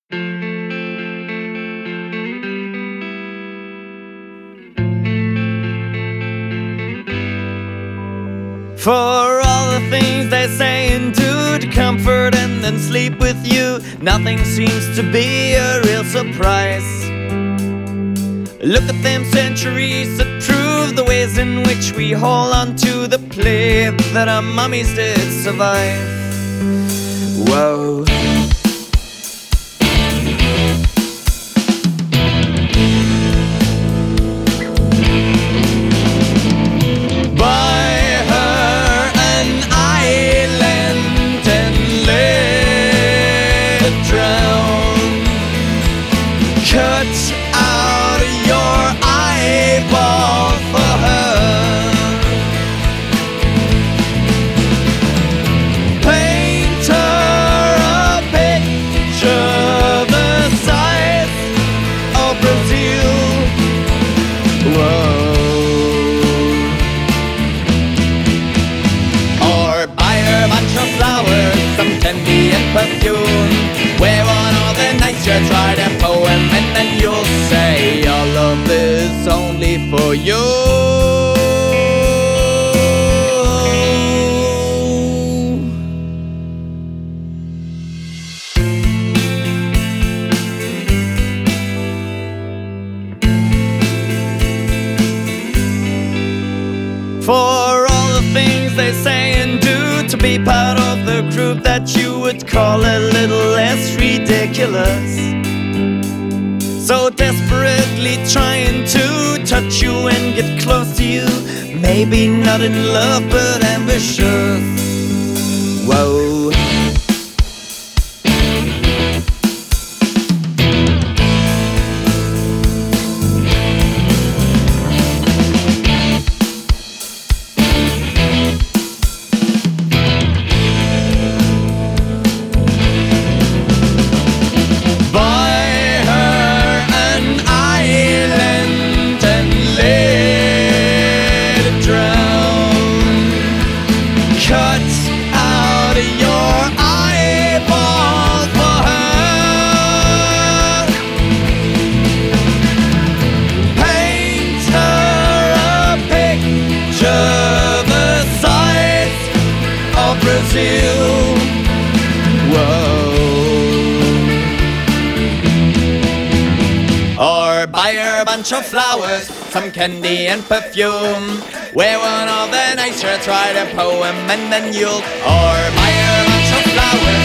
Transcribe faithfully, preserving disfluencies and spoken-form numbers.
For all the things they say and do to comfort and then sleep with you, nothing seems to be a real surprise. Look at them centuries that prove the ways in which we hold on to the play that our mummies did survive. Whoa. Cut out your eyeball for her. Paint her a picture the size of Brazil. Whoa. Or buy her a bunch of flowers, some candy and perfume. Wear one of the nights you try a poem, and then you'll say all of this only for you. For all the things they say and do to be part of the group that you would call a little less ridiculous. So desperately trying to touch you and get close to you. Maybe not in love but ambitious. Whoa. Cut out your eyeball for her. Paint her a picture the size of Brazil. Whoa. Or buy her a bunch of flowers, some candy and perfume. Wear one of the nights shirts, write a poem, and then you'll. Or buy her a bunch of flowers.